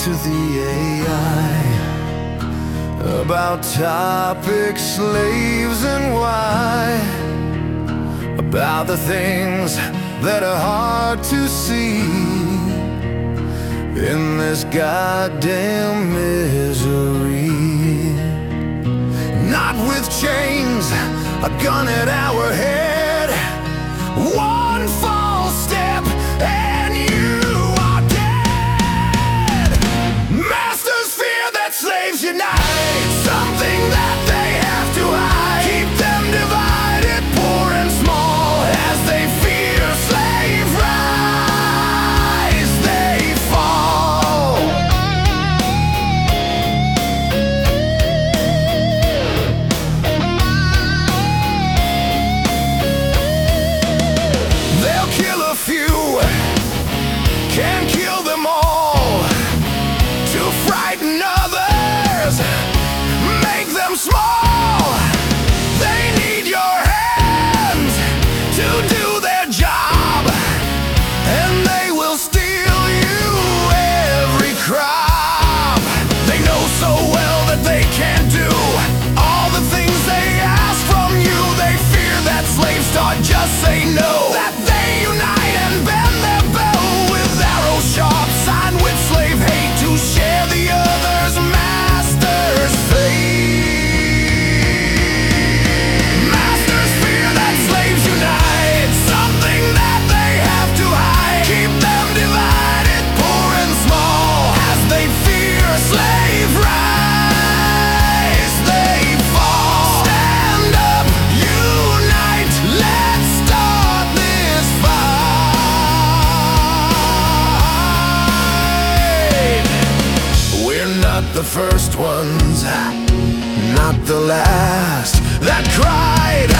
to the AI about topics, slaves, and why, about the things that are hard to see in this goddamn misery. Not with chains, a gun at our head, one false step and you are dead. Masters fear that slaves unite, something that they have to hide. Keep them divided, poor and small, as they fear slave rise, they fall. They'll kill a few, can't kill them all. To frighten others, make them small. They need your hands to do their job, and they will steal you every crop. They know so well that they can't do all the things they ask from you. They fear that slaves start just say no, that they unite and bend their bow with arrow sharp, signed with slave hate to share the other's master's fate. Masters fear that slaves unite, something that they have to hide. Keep them divided, poor and small, as they fear slave rise, they fall. Stand up, unite, let's start this fight. We're not the first ones, not the last, that cried